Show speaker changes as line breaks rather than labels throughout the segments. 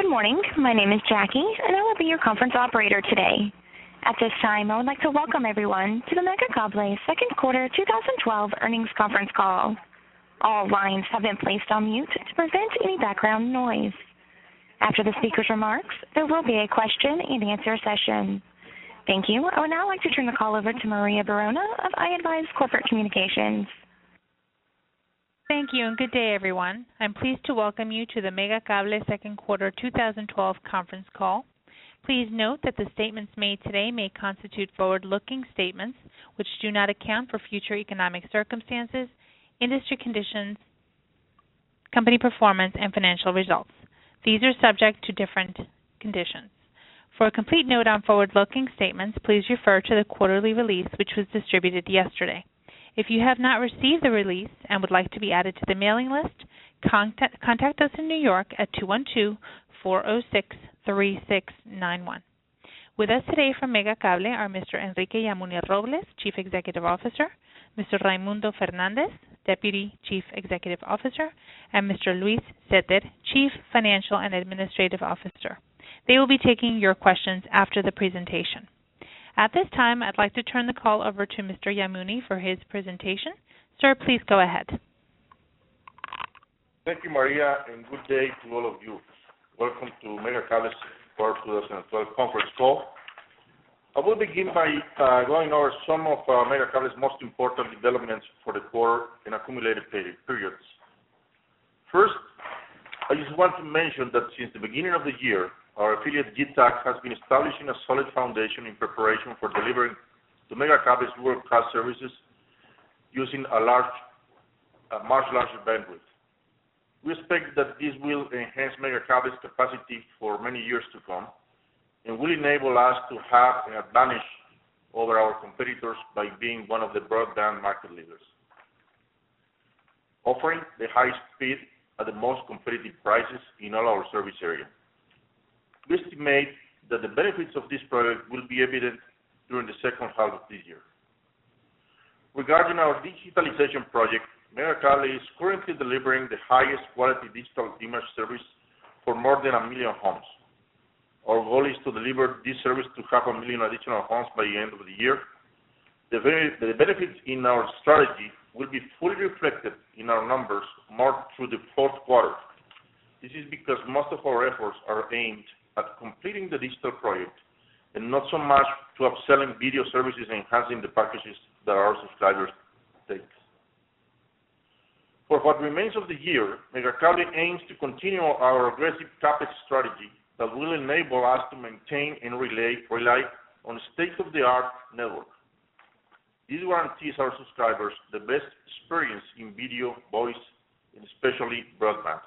Good morning. My name is Jackie, and I will be your conference operator today. At this time, I would like to welcome everyone to the Megacable second quarter 2012 earnings conference call. All lines have been placed on mute to prevent any background noise. After the speaker's remarks, there will be a question-and-answer session. Thank you. I would now like to turn the call over to Maria Barona of iAdvise Corporate Communications.
Thank you, and good day, everyone. I'm pleased to welcome you to the Megacable second quarter 2012 conference call. Please note that the statements made today may constitute forward-looking statements which do not account for future economic circumstances, industry conditions, company performance, and financial results. These are subject to different conditions. For a complete note on forward-looking statements, please refer to the quarterly release which was distributed yesterday. If you have not received the release and would like to be added to the mailing list, contact us in New York at 212-406-3691. With us today from Megacable are Mr. Enrique Yamuni Robles, Chief Executive Officer, Mr. Raimundo Fernandez, Deputy Chief Executive Officer, and Mr. Luis Zetter, Chief Financial and Administrative Officer. They will be taking your questions after the presentation. At this time, I'd like to turn the call over to Mr. Yamuni for his presentation. Sir, please go ahead.
Thank you, Maria, and good day to all of you. Welcome to Megacable's Quarter 2012 conference call. I will begin by going over some of Megacable's most important developments for the quarter and accumulated periods. First, I just want to mention that since the beginning of the year, our affiliate GTAC has been establishing a solid foundation in preparation for delivering to Megacable's world-class services using a much larger bandwidth. We expect that this will enhance Megacable's capacity for many years to come and will enable us to have an advantage over our competitors by being one of the broadband market leaders, offering the highest speed at the most competitive prices in all our service area. We estimate that the benefits of this project will be evident during the second half of this year. Regarding our digitalization project, Megacable is currently delivering the highest quality digital image service for more than 1 million homes. Our goal is to deliver this service to 500,000 additional homes by the end of the year. The benefits in our strategy will be fully reflected in our numbers more through the fourth quarter. This is because most of our efforts are aimed at completing the digital project and not so much to upselling video services and enhancing the packages that our subscribers take. For what remains of the year, Megacable aims to continue our aggressive CapEx strategy that will enable us to maintain and rely on a state-of-the-art network. This guarantees our subscribers the best experience in video, voice, and especially broadband.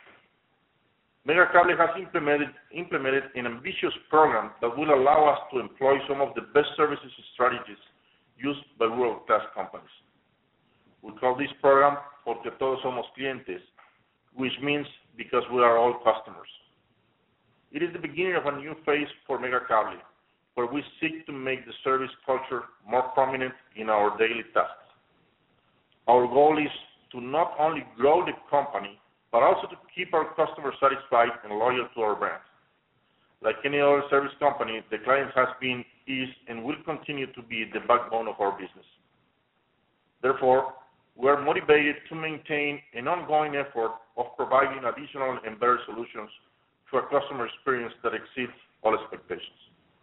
Megacable has implemented an ambitious program that will allow us to employ some of the best services strategies used by world-class companies. We call this program Porque Todos Somos Clientes, which means because we are all customers. It is the beginning of a new phase for Megacable, where we seek to make the service culture more prominent in our daily tasks. Our goal is to not only grow the company, but also to keep our customers satisfied and loyal to our brand. Like any other service company, the client has been, is, and will continue to be the backbone of our business. Therefore, we are motivated to maintain an ongoing effort of providing additional and better solutions to a customer experience that exceeds all expectations.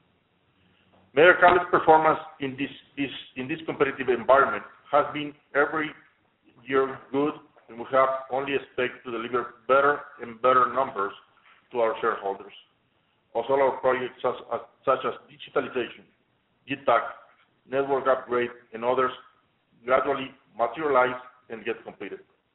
Megacable's performance in this competitive environment has been every year good, and we have only expect to deliver better and better numbers to our shareholders. Also, our projects such as digitalization, GTAC, network upgrade, and others gradually materialize and get completed.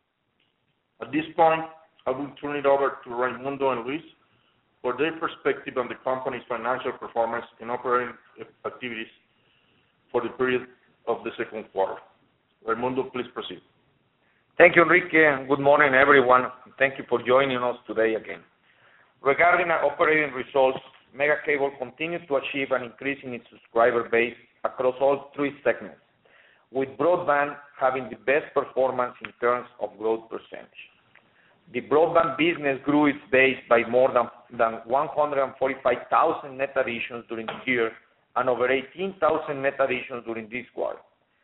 At this point, I will turn it over to Raimundo and Luis for their perspective on the company's financial performance and operating activities for the period of the second quarter. Raimundo, please proceed.
Thank you, Enrique, and good morning, everyone. Thank you for joining us today again. Regarding our operating results, Megacable continues to achieve an increase in its subscriber base across all three segments, with broadband having the best performance in terms of growth percentage. The broadband business grew its base by more than than 145,000 net additions during the year and over 18,000 net additions during this quarter.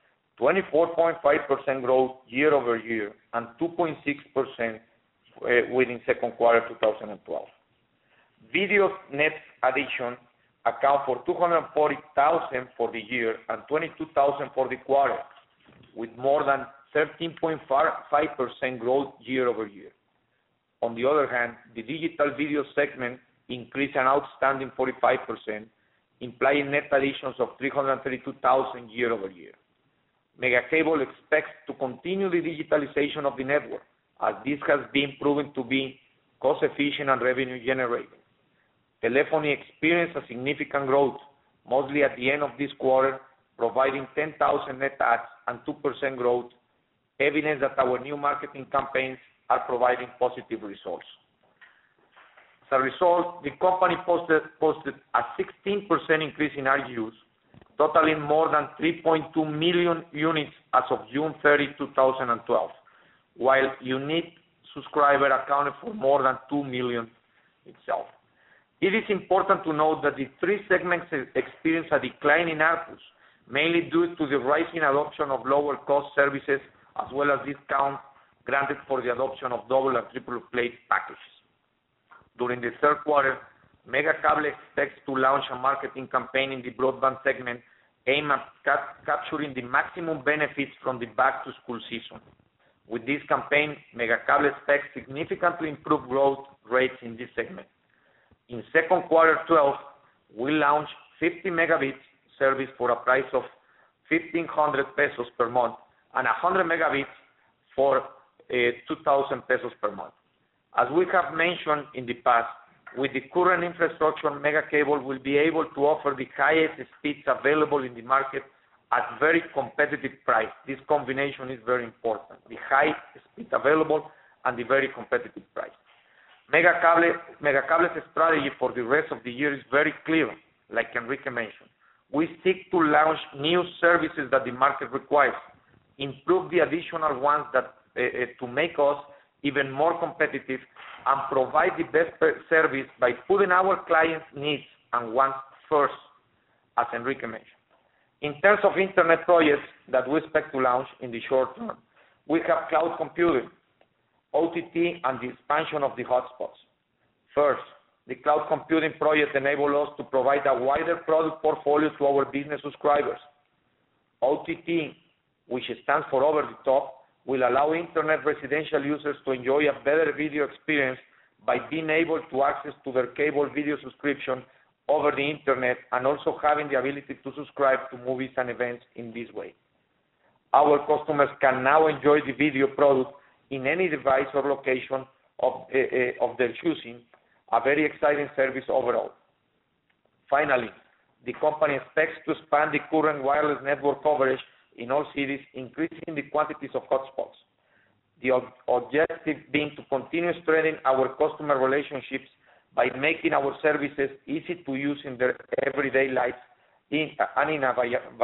24.5% growth year over year and 2.6% within second quarter 2012. Video net addition account for 240,000 for the year and 22,000 for the quarter, with more than 13.5% growth year over year. On the other hand, the digital video segment increased an outstanding 45%, implying net additions of 332,000 year over year. Megacable expects to continue the digitalization of the network, as this has been proven to be cost efficient and revenue generating. Telephony experienced a significant growth, mostly at the end of this quarter, providing 10,000 net adds and 2% growth, evidence that our new marketing campaigns are providing positive results. As a result, the company posted a 16% increase in RGUs, totaling more than 3.2 million units as of June 30, 2012, while unique subscribers accounted for more than 2 million itself. It is important to note that the three segments experienced a decline in ARPUs, mainly due to the rising adoption of lower-cost services as well as discounts granted for the adoption of double and triple play packages. During the third quarter, Megacable expects to launch a marketing campaign in the broadband segment aimed at capturing the maximum benefits from the back-to-school season. With this campaign, Megacable expects significantly improved growth rates in this segment. In second quarter 12, we launched 50 megabits service for a price of 1,500 pesos per month and 100 megabits for 2,000 pesos per month. As we have mentioned in the past, with the current infrastructure, Megacable will be able to offer the highest speeds available in the market at very competitive price. This combination is very important, the high speed available and the very competitive price. Megacable's strategy for the rest of the year is very clear, like Enrique mentioned. We seek to launch new services that the market requires, improve the additional ones that to make us even more competitive, and provide the best service by putting our clients' needs and wants first, as Enrique mentioned. In terms of internet projects that we expect to launch in the short term, we have cloud computing, OTT, and the expansion of the hotspots. First, the cloud computing project enables us to provide a wider product portfolio to our business subscribers. OTT, which stands for over the top, will allow internet residential users to enjoy a better video experience by being able to access to their cable video subscription over the internet and also having the ability to subscribe to movies and events in this way. Our customers can now enjoy the video product in any device or location of their choosing, a very exciting service overall. Finally, the company expects to expand the current wireless network coverage in all cities, increasing the quantities of hotspots. The objective being to continue strengthening our customer relationships by making our services easy to use in their everyday lives in a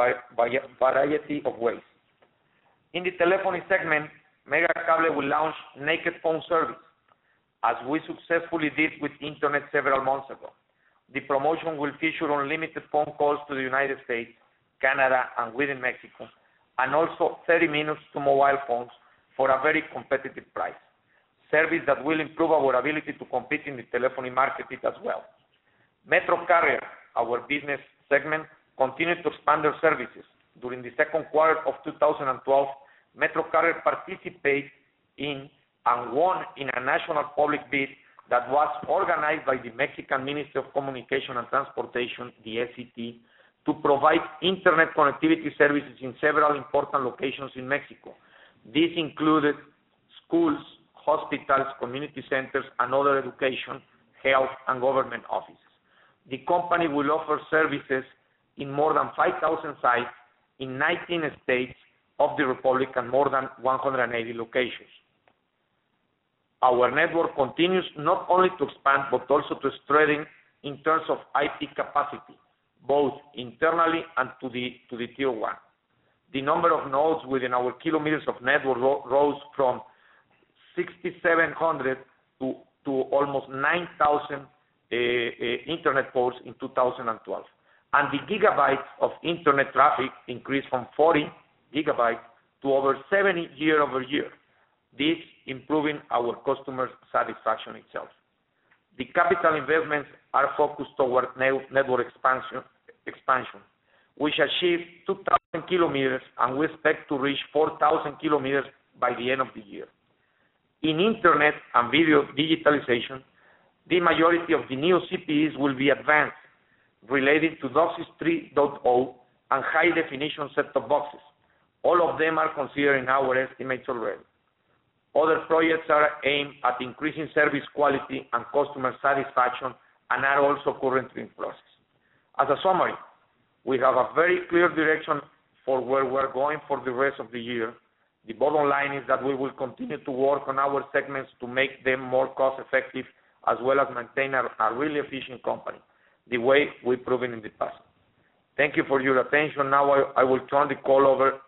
variety of ways. In the telephony segment, Megacable will launch naked phone service, as we successfully did with internet several months ago. The promotion will feature unlimited phone calls to the United States, Canada, and within Mexico, and also 30 minutes to mobile phones for a very competitive price, service that will improve our ability to compete in the telephony market as well. Metro Carrier, our business segment, continued to expand their services. During the second quarter of 2012, Metro Carrier participated in and won in a national public bid that was organized by the Mexican Ministry of Communication and Transportation, the SCT, to provide internet connectivity services in several important locations in Mexico. These included schools, hospitals, community centers, and other education, health, and government offices. The company will offer services in more than 5,000 sites in 19 states of the Republic and more than 180 locations. Our network continues not only to expand but also to strengthen in terms of IP capacity, both internally and to the tier 1. The number of nodes within our kilometers of network rose from 6,700 to almost 9,000 internet ports in 2012. And the gigabytes of internet traffic increased from 40 gigabytes to over 70 year over year. This improving our customer satisfaction itself. The capital investments are focused toward network expansion, which achieved 2,000 kilometers, and we expect to reach 4,000 kilometers by the end of the year. In internet and video digitalization, the majority of the new CPEs will be advanced, related to DOCSIS 3.0 and high-definition set-top boxes. All of them are considered in our estimates already. Other projects are aimed at increasing service quality and customer satisfaction and are also currently in process. As a summary, we have a very clear direction for where we're going for the rest of the year. The bottom line is that we will continue to work on our segments to make them more cost-effective, as well as maintain a really efficient company, the way we've proven in the past. Thank you for your attention. Now I will turn the call over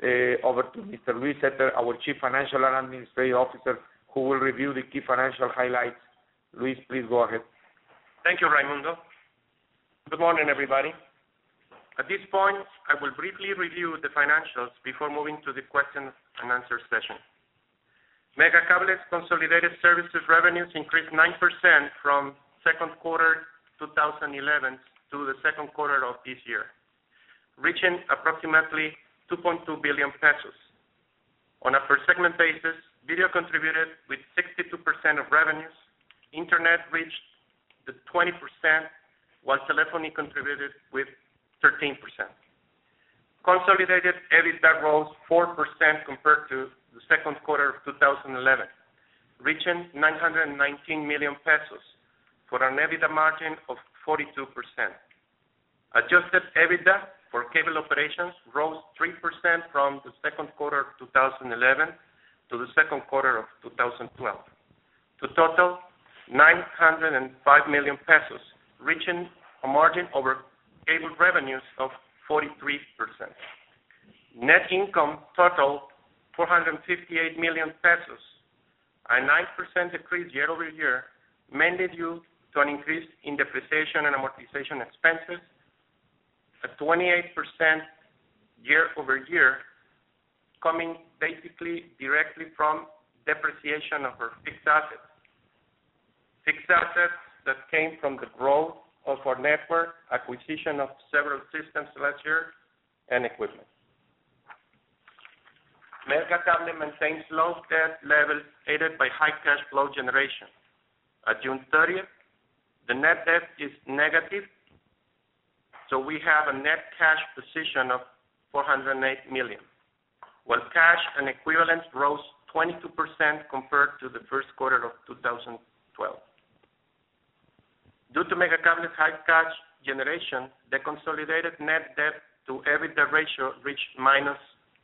to Mr. Luis Zetter, our Chief Financial and Administrative Officer, who will review the key financial highlights. Luis, please go ahead.
Thank you, Raimundo. Good morning, everybody. At this point, I will briefly review the financials before moving to the question and answer session. Megacable's consolidated services revenues increased 9% from second quarter 2011 to the second quarter of this year, reaching approximately 2.2 billion pesos. On a per-segment basis, video contributed with 62% of revenues, internet reached the 20%, while telephony contributed with 13%. Consolidated EBITDA rose 4% compared to the second quarter of 2011, reaching 919 million pesos for an EBITDA margin of 42%. Adjusted EBITDA for cable operations rose 3% from the second quarter of 2011 to the second quarter of 2012, to total 905 million pesos, reaching a margin over cable revenues of 43%. Net income totaled 458 million pesos, a 9% decrease year over year, mainly due to an increase in depreciation and amortization expenses, a 28% year over year, coming basically directly from depreciation of our fixed assets. Fixed assets that came from the growth of our network, acquisition of several systems last year, and equipment. Megacable maintains low debt levels aided by high cash flow generation. At June 30th, the net debt is negative, so we have a net cash position of 408 million, while cash and equivalents rose 22% compared to the first quarter of 2012. Due to Megacable's high cash generation, the consolidated net debt to EBITDA ratio reached minus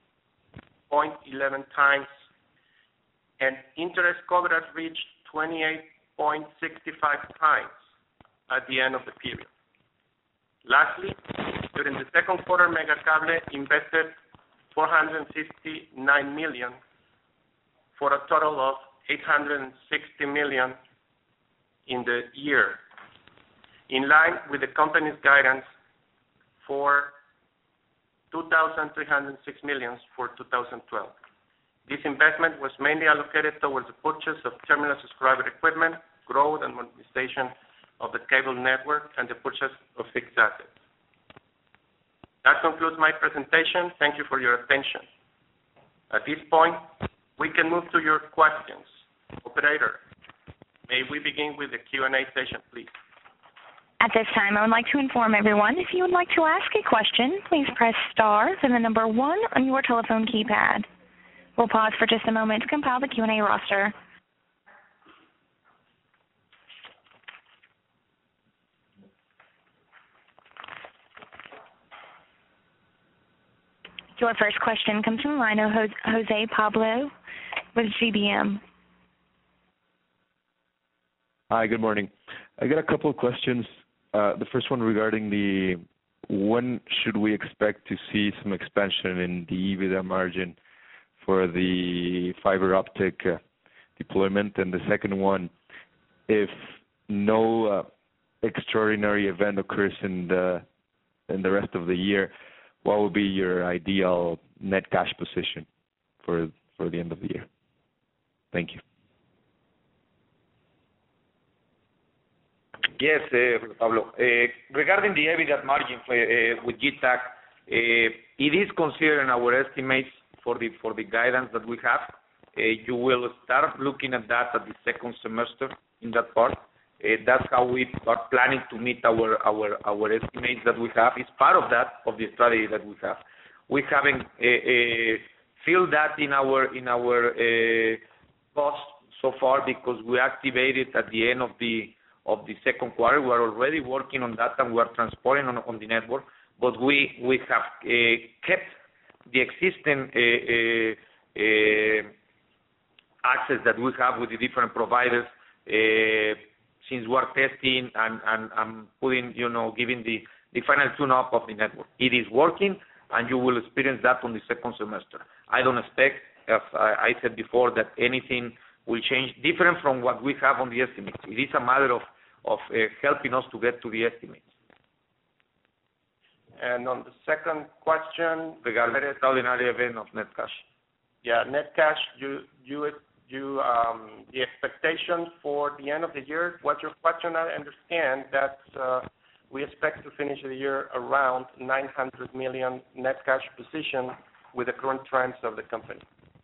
0.11 times, and interest coverage reached 28.65 times at the end of the period. Lastly, during the second quarter, Megacable invested 459 million for a total of 860 million in the year, in line with the company's guidance for 2,306 million for 2012. This investment was mainly allocated towards the purchase of terminal subscriber equipment, growth and modernization of the cable network, and the purchase of fixed assets. That concludes my presentation. Thank you for your attention. At this point, we can move to your questions. Operator, may we begin with the Q&A session, please?
At this time, I would like to inform everyone, if you would like to ask a question, please press star, then the number 1 on your telephone keypad. We'll pause for just a moment to compile the Q&A roster. Your first question comes from the line of Jose Pablo with GBM.
Hi, good morning. I got a couple of questions. The first one regarding when should we expect to see some expansion in the EBITDA margin for the fiber optic deployment? And the second one, if no extraordinary event occurs in the rest of the year, what would be your ideal net cash position for the end of the year? Thank you.
Yes, Pablo. Regarding the EBITDA margin with GTAC, it is considered in our estimates for the guidance that we have. You will start looking at that at the second semester in that part. That's how we are planning to meet our estimates that we have. It's part of that, of the strategy that we have. We haven't filled that in our costs so far because we activated at the end of the second quarter. We are already working on that and we are transporting on the network. But we have kept the existing access that we have with the different providers since we are testing and putting, giving the final tune-up of the network. It is working, and you will experience that on the second semester. I don't expect, as I said before, that anything will change different from what we have on the estimates. It is a matter of helping us to get to the estimates.
And on the second question,
regarding the extraordinary event of net cash.
Yeah, net cash, the expectation for the end of the year, what your question, I understand that we expect to finish the year around 900 million net cash position with the current trends of the company.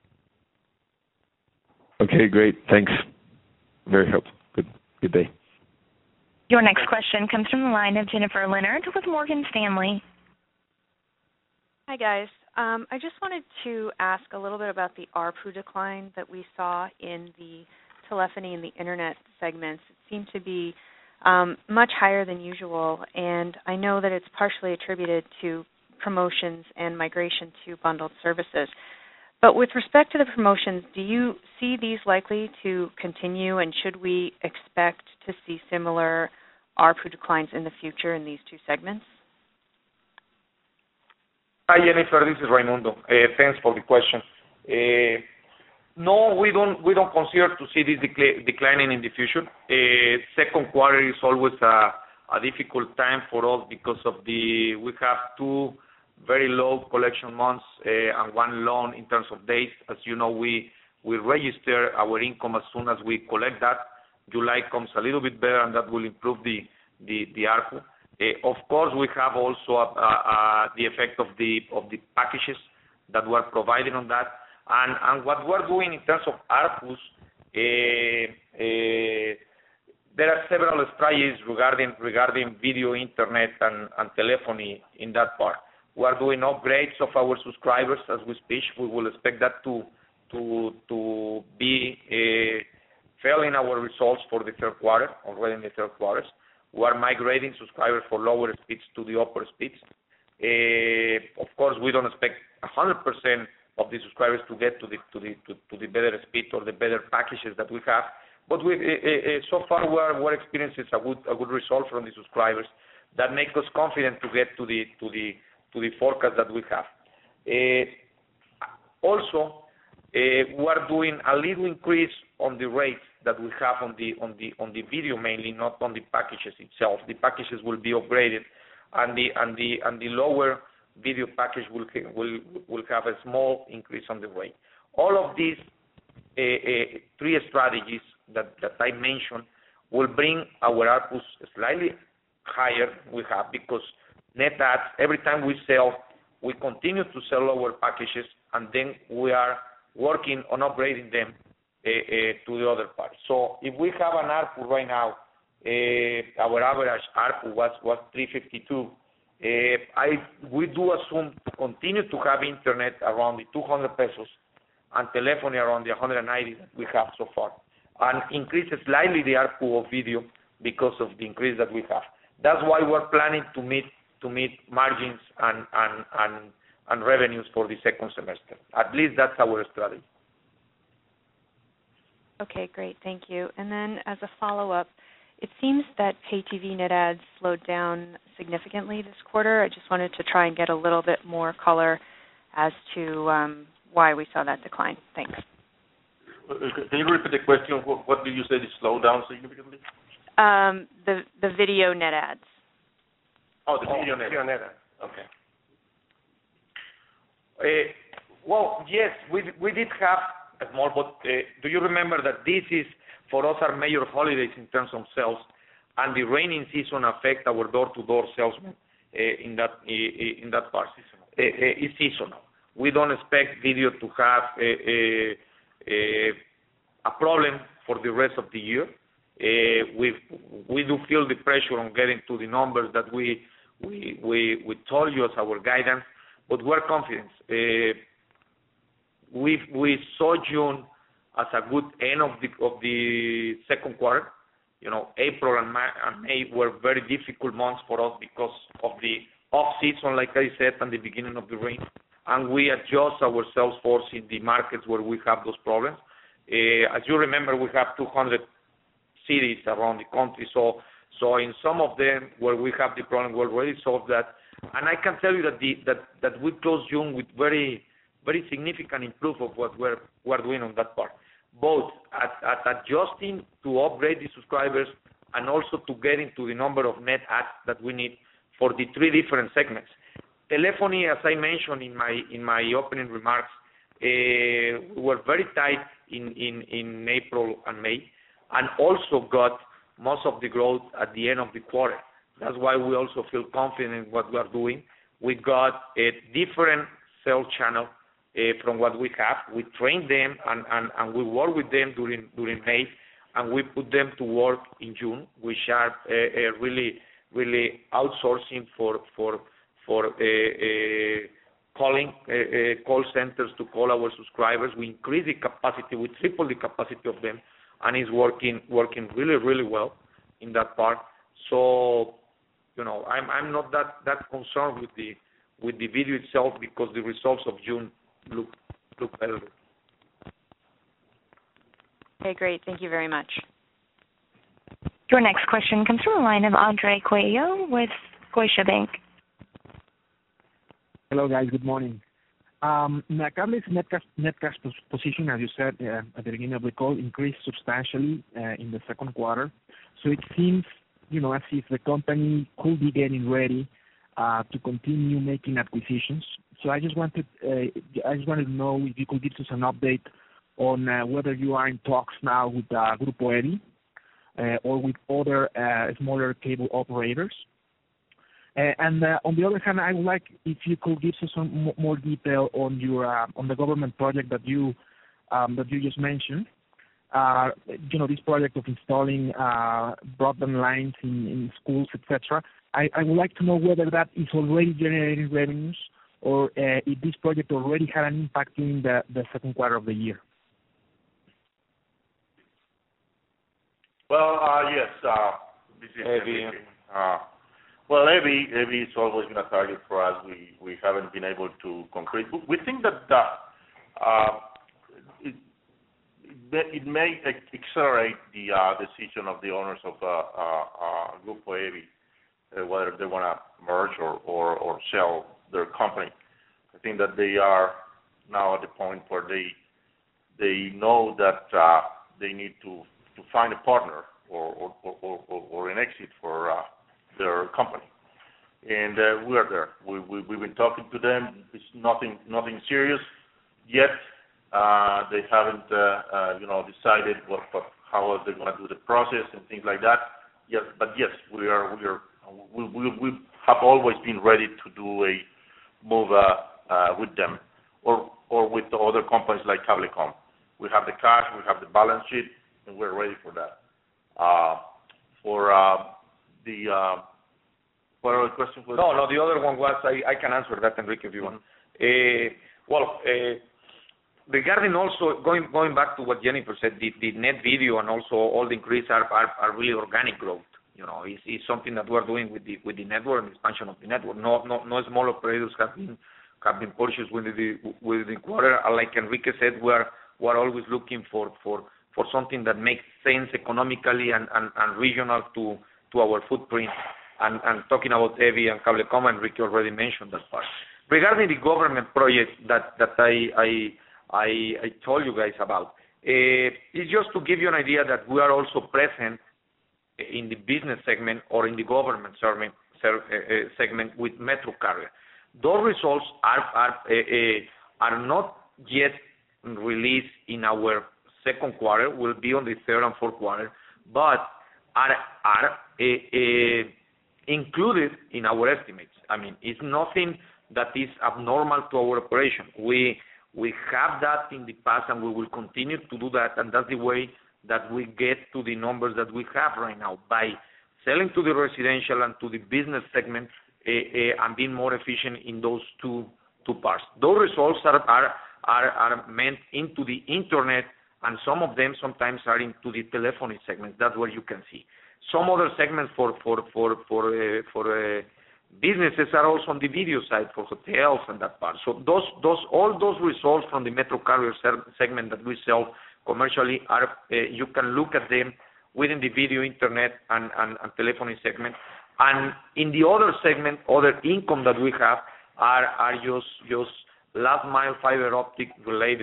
Okay, great. Thanks. Very helpful. Good day.
Your next question comes from the line of Jennifer Leonard with Morgan Stanley.
Hi, guys. I just wanted to ask a little bit about the ARPU decline that we saw in the telephony and the internet segments. It seemed to be much higher than usual, and I know that it's partially attributed to promotions and migration to bundled services. But with respect to the promotions, do you see these likely to continue, and should we expect to see similar ARPU declines in the future in these two segments?
Hi, Jennifer. This is Raimundo. Thanks for the question. No, we don't consider to see this declining in the future. Second quarter is always a difficult time for us because we have two very low collection months and one loan in terms of days. As you know, we register our income as soon as we collect that. July comes a little bit better, and that will improve the ARPU. Of course, we have also the effect of the packages that we're providing on that. And what we're doing in terms of ARPUs, there are several strategies regarding video, internet, and telephony in that part. We are doing upgrades of our subscribers as we speak. We will expect that to be felt in our results for the third quarter, already in the third quarter. We are migrating subscribers for lower speeds to the upper speeds. Of course, we don't expect 100% of the subscribers to get to the better speed or the better packages that we have. But so far, we're experiencing a good result from the subscribers that make us confident to get to the forecast that we have. Also, we are doing a little increase on the rates that we have on the video mainly, not on the packages itself. The packages will be upgraded, and the lower video package will have a small increase on the rate. All of these three strategies that I mentioned will bring our ARPUs slightly higher we have, because net adds, every time we sell, we continue to sell our packages, and then we are working on upgrading them to the other part. So if we have an ARPU right now, our average ARPU was 352. We do assume to continue to have internet around the 200 pesos and telephony around the 190 that we have so far, and increase slightly the ARPU of video because of the increase that we have. That's why we're planning to meet margins and revenues for the second semester. At least that's our strategy.
Okay, great. Thank you. And then as a follow-up, it seems that pay TV net adds slowed down significantly this quarter. I just wanted to try and get a little bit more color as to why we saw that decline. Thanks.
Can you repeat the question? What did you say, the slowed down significantly?
the video net adds.
Oh, the video net adds. Okay.
Well, yes, we did have a small, but do you remember that this is, for us, our major holidays in terms of sales, and the raining season affect our door-to-door salesmen in that part. It's seasonal. We don't expect video to have a problem for the rest of the year. We do feel the pressure on getting to the numbers that we told you as our guidance, but we're confident. We saw June as a good end of the second quarter. You know, April and May were very difficult months for us because of the off season, like I said, and the beginning of the rain. And we adjust our sales force in the markets where we have those problems. As you remember, we have 200 cities around the country. So in some of them where we have the problem, we already solved that. And I can tell you that we closed June with very, very significant improvement of what we're doing on that part, both at adjusting to upgrade the subscribers and also to getting to the number of net adds that we need for the three different segments. Telephony, as I mentioned in my opening remarks, we were very tight in April and May, and also got most of the growth at the end of the quarter. That's why we also feel confident in what we are doing. We got a different sales channel from what we have. We trained them and we work with them during May, and we put them to work in June. We are really outsourcing for calling call centers to call our subscribers. We increase the capacity, we triple the capacity of them, and it's working really well in that part. So, you know, I'm not that concerned with the video itself, because the results of June look better.
Okay, great. Thank you very much.
Your next question comes from the line of Andre Cuello with Scotiabank.
Hello, guys. Good morning. Megacable's net cash position, as you said at the beginning of the call, increased substantially in the second quarter. So it seems, you know, as if the company could be getting ready to continue making acquisitions. So I just wanted to know if you could give us an update on whether you are in talks now with Grupo EBI or with other smaller cable operators. And on the other hand, I would like if you could give us some more detail on your on the government project that you just mentioned. You know, this project of installing broadband lines in schools, etc. I would like to know whether that is already generating revenues, or if this project already had an impact in the second quarter of the year.
Well, yes, this is EBI. Well, EBI is always been a target for us. We haven't been able to concrete. We think that it may accelerate the decision of the owners of Grupo EBI, whether they want to merge or sell their company. I think that they are now at the point where they know that they need to find a partner or an exit for their company, and we are there. We've been talking to them. It's nothing serious yet. They haven't decided how they're going to do the process and things like that. Yes, but yes, we have always been ready to do a move with them or with the other companies like Cablecom. We have the cash, we have the balance sheet, and we're ready for that. What other question was?
No, the other one was, I can answer that, Enrique, if you want. Regarding also, going back to what Jennifer said, the net video and also all the increase are really organic growth. You know, it's something that we're doing with the network and expansion of the network. No small operators have been purchased with the quarter. Like Enrique said, we're always looking for something that makes sense economically and regional to our footprint. And talking about EBI and Cablecom, Enrique already mentioned that part. Regarding the government project that I told you guys about, it's just to give you an idea that we are also present in the business segment or in the government segment with Metro Carrier. Those results are not yet released in our second quarter, will be on the third and fourth quarter, but are included in our estimates. I mean, it's nothing that is abnormal to our operation. We have that in the past, and we will continue to do that, and that's the way that we get to the numbers that we have right now, by selling to the residential and to the business segment and being more efficient in those two parts. Those results are meant into the internet, and some of them sometimes are into the telephony segment. That's where you can see. Some other segments for businesses are also on the video side for hotels and that part. So all those results from the Metro Carrier segment that we sell commercially are you can look at them within the video, internet, and telephony segment. And in the other segment, other income that we have are just last mile fiber optic related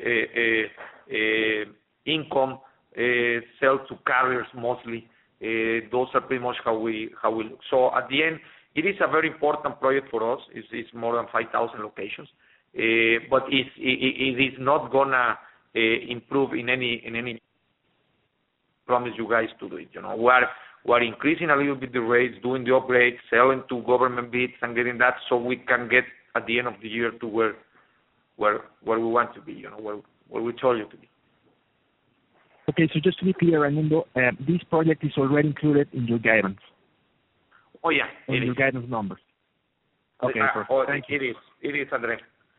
income, sell to carriers mostly. Those are pretty much how we look. So at the end, it is a very important project for us. It's more than 5,000 locations, but it is not gonna improve in any. Promise you guys to do it. You know, we're increasing a little bit the rates, doing the upgrades, selling to government bids, and getting that so we can get at the end of the year to where we want to be. You know, where we told you to be.
Okay, so just to be clear, Raimundo, this project is already included in your guidance.
Oh yeah,
in your guidance numbers. Okay, perfect. Thank you.
It is, Andre.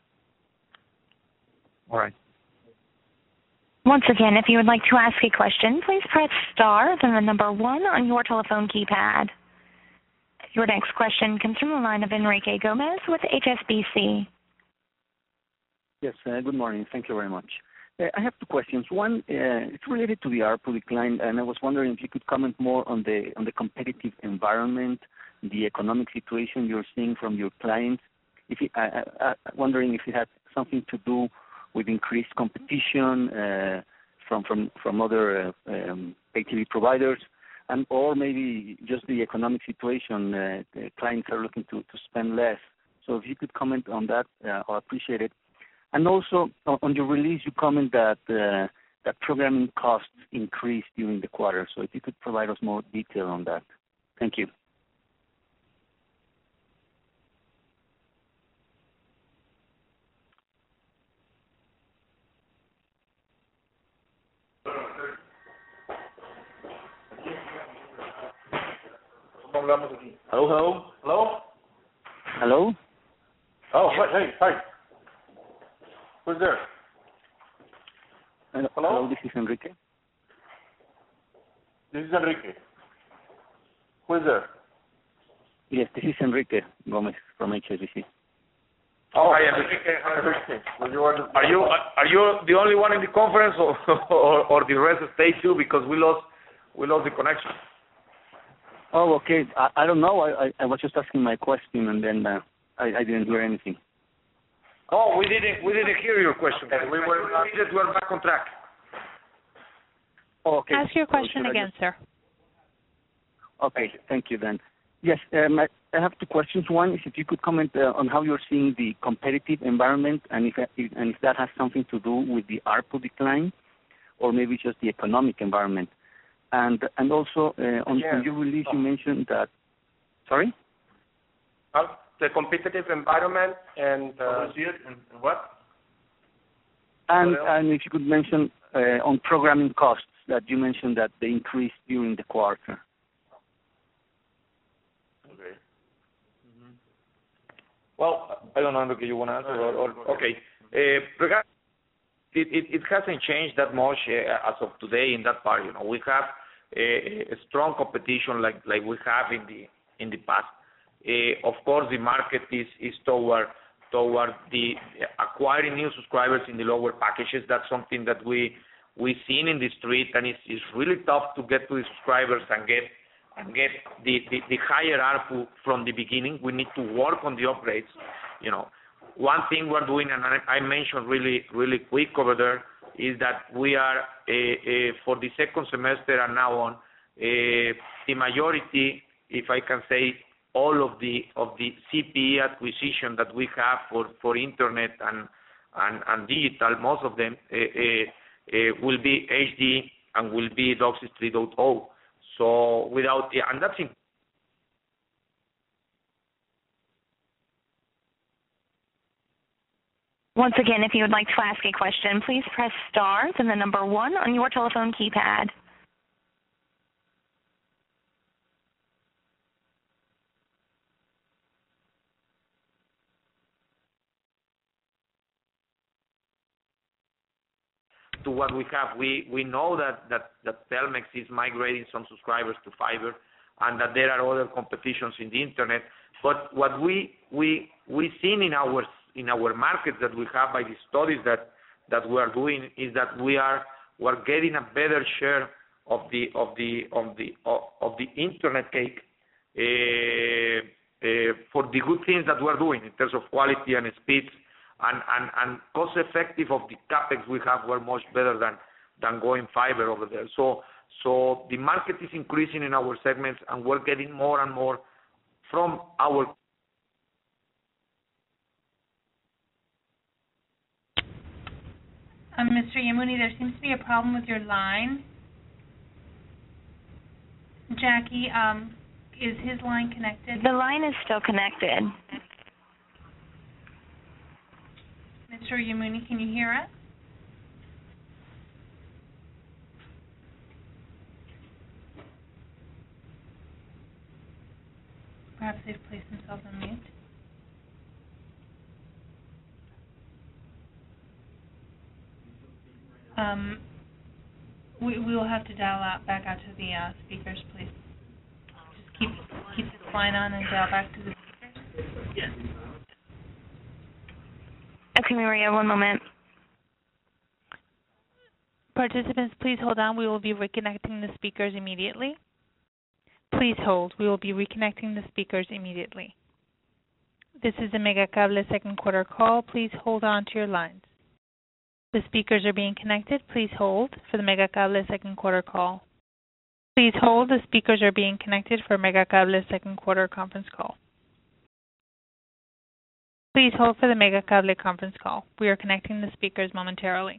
All right.
Once again, if you would like to ask a question, please press star, then the number 1 on your telephone keypad. Your next question comes from the line of Enrique Gomez with HSBC.
Yes, good morning. Thank you very much. I have two questions. One, it's related to the ARPU decline, and I was wondering if you could comment more on the competitive environment, the economic situation you're seeing from your clients. Wondering if it had something to do with increased competition from other pay TV providers, and or maybe just the economic situation. The clients are looking to spend less. So if you could comment on that, I'll appreciate it. And also, on your release, you comment that programming costs increased during the quarter. So if you could provide us more detail on that. Thank you.
Hello?
Hello?
Oh, hey, hi. Who's there?
Hello, this is Enrique.
This is Enrique. Who is there?
Yes, this is Enrique Gomez from HSBC.
Oh, hi, Enrique. Are you the only one in the conference, or the rest stay too, because we lost the connection?
Oh, okay. I don't know. I was just asking my question, and then I didn't hear anything.
Oh, we didn't hear your question. We're back on track.
Oh, okay.
Ask your question again, sir.
Okay, thank you then. Yes, I have two questions. One is if you could comment on how you're seeing the competitive environment, and if that has something to do with the ARPU decline, or maybe just the economic environment. And also on your release you mentioned that. Sorry.
The competitive environment and what?
And if you could mention on programming costs that you mentioned that they increased during the quarter.
Okay. Mm-hmm. Well, I don't know, Enrique, you want to answer? Okay. It hasn't changed that much as of today in that part. You know, we have a strong competition like we have in the past. Of course, the market is toward the acquiring new subscribers in the lower packages. That's something that we've seen in the street, and it's really tough to get to the subscribers and get the higher ARPU from the beginning. We need to work on the upgrades. You know, one thing we're doing, and I mentioned really quick over there, is that we are for the second semester and now on the majority, if I can say, all of the CPE acquisition that we have for internet and digital, most of them will be HD and will be DOCSIS 3.0. So and that's
Once again, if you would like to ask a question, please press star, then the number 1 on your telephone keypad.
to what we have. We know that Telmex is migrating some subscribers to fiber, and that there are other competitions in the internet. But what we seen in our markets that we have by the studies that we are doing is that we're getting a better share of the internet cake for the good things that we're doing in terms of quality and speeds. And cost effective of the capex we have were much better than going fiber over there. So the market is increasing in our segments, and we're getting more and more from our.
Mr. Yamuni, there seems to be a problem with your line. Jackie, is his line connected?
The line is still connected.
Mr. Yamuni, can you hear us? Perhaps they've placed themselves on mute. We will have to dial back out to the speakers, please. Just keep this line on and dial back to the speakers. Yes.
Okay, Maria, one moment.
Participants, please hold on. We will be reconnecting the speakers immediately. Please hold. We will be reconnecting the speakers immediately. This is the Megacable second quarter call. Please hold on to your lines. The speakers are being connected. Please hold for the Megacable second quarter call. Please hold. The speakers are being connected for Megacable second quarter conference call. Please hold for the Megacable conference call. We are connecting the speakers momentarily.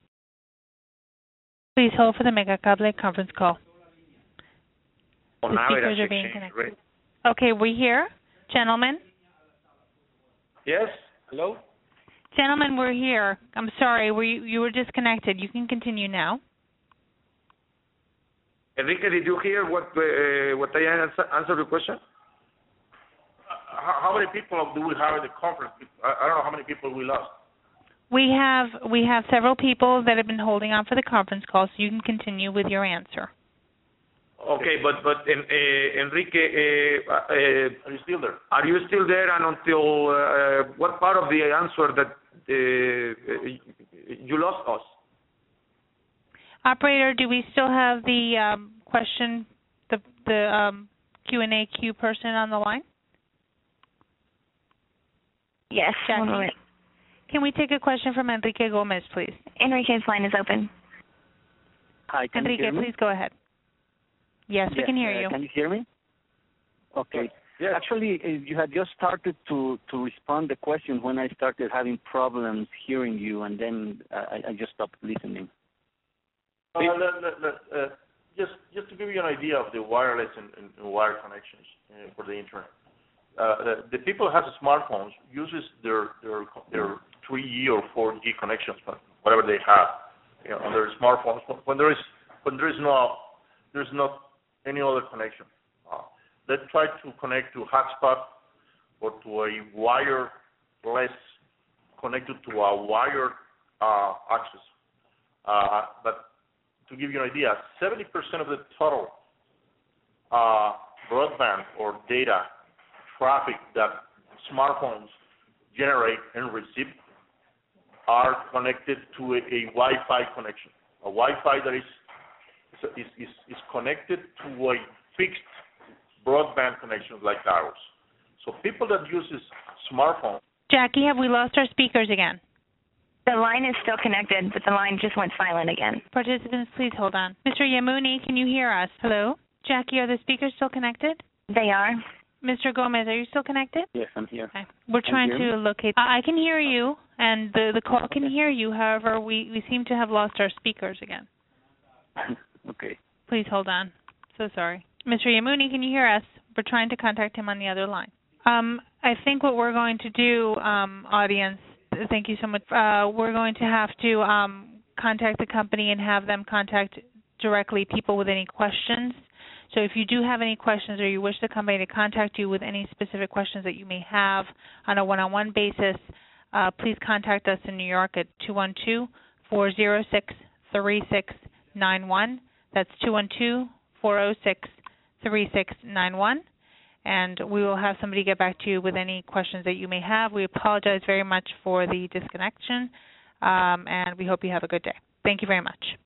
Please hold for the Megacable conference call. The speakers are being connected. Okay, we here, gentlemen?
Yes. Hello?
Gentlemen, we're here. I'm sorry, you were disconnected. You can continue now.
Enrique, did you hear what I answered your question?
How many people do we have at the conference? I don't know how many people we lost.
We have several people that have been holding on for the conference call, so you can continue with your answer.
Okay, but Enrique,
are you still there?
Are you still there? And until what part of the answer that you lost us?
Operator, do we still have the question, the Q&A queue person on the line?
Yes,
Jackie.
1 moment.
Can we take a question from Enrique Gomez, please?
Enrique's line is open.
Hi, can
Enrique,
you hear me?
please go ahead. Yes, we can hear you.
Can you hear me? Okay.
Yes.
Actually, you had just started to respond the question when I started having problems hearing you, and then I just stopped listening.
Just to give you an idea of the wireless and wire connections for the internet. The people who have smartphones uses their 3G or 4G connections, whatever they have, on their smartphones. When there's not any other connection, they try to connect to hotspot or to a wireless connected to a wired access. But to give you an idea, 70% of the total broadband or data traffic that smartphones generate and receive are connected to a Wi-Fi connection. A Wi-Fi that is connected to a fixed broadband connection like ours. So people that uses smartphones.
Jackie, have we lost our speakers again?
The line is still connected, but the line just went silent again.
Participants, please hold on. Mr. Yamuni, can you hear us? Hello? Jackie, are the speakers still connected?
They are.
Mr. Gomez, are you still connected?
Yes, I'm here.
Okay. We're trying to locate. I can hear you, and the call can hear you. However, we seem to have lost our speakers again.
Okay.
Please hold on. So sorry. Mr. Yamuni, can you hear us? We're trying to contact him on the other line. I think what we're going to do, audience, thank you so much. We're going to have to contact the company and have them contact directly people with any questions. So if you do have any questions or you wish the company to contact you with any specific questions that you may have on a one-on-one basis, please contact us in New York at 212-406-3691. That's 212-406-3691. And we will have somebody get back to you with any questions that you may have. We apologize very much for the disconnection, and we hope you have a good day. Thank you very much.